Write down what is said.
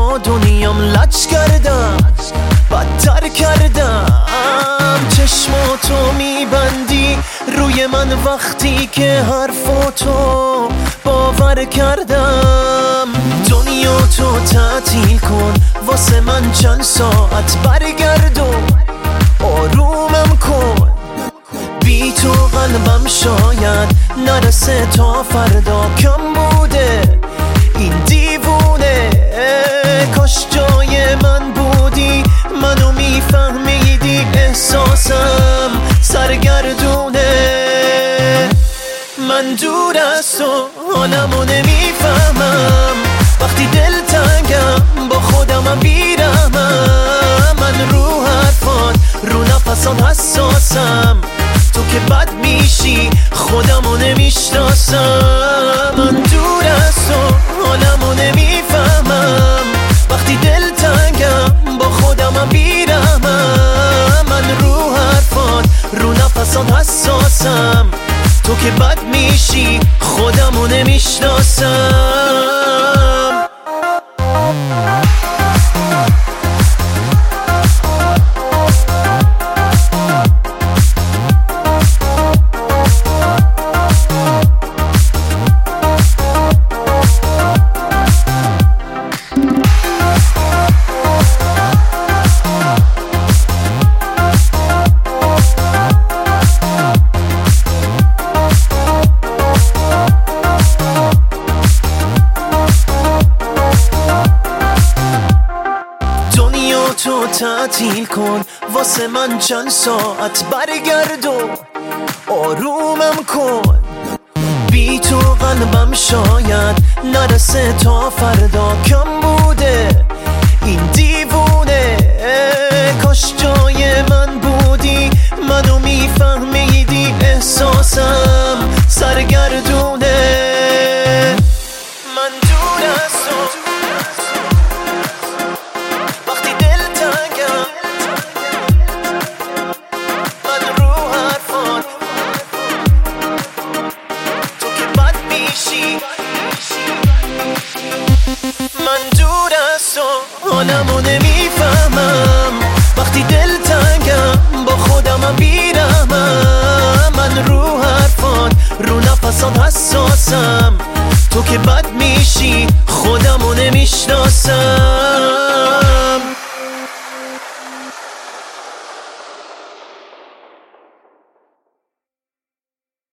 با دنیام لج کردم، بدتر کردم. چشماتو میبندی روی من وقتی که حرفاتو باور کردم. دنیا تو تعطیل کن واسه من چند ساعت، برگرد و آرومم کن. بی تو قلبم شاید نرسه تا فردا، کم بوده این دیوونه. کاش جای من بودی منو میفهمیدی، احساسم سرگردونه. من دور از تو حالمو نمیفهمم، وقتی دلتنگم با خودمم بیرمم. من رو حرفات رو نفسات حساسم، تو که بد میشی خودمو نمیشناسم. من دور از تو حالمو نمیفهمم، وقتی دلتنگم با خودمم بیرمم. من رو حرفات رو نفسات حساسم، تو که بد میشی خودمو نمیشناسم. تو تعطیل کن واسه من چند ساعت، برگرد و آرومم کن. بی تو قلبم شاید نرسه تا فردا، کم بوده این دیوونه. کاش جای من بودی منو میفهمیدی، احساسم سرگردونه. من دور از تو وقتی دلتنگم، من رو حرفات تو که بد میشی. من دور از تو حالمو نمیفهمم، وقتی دلتنگم با خودمم بیرمم. من رو حرفات رو نفسات حساسم، تو که بد میشی خودمو نمیشناسم.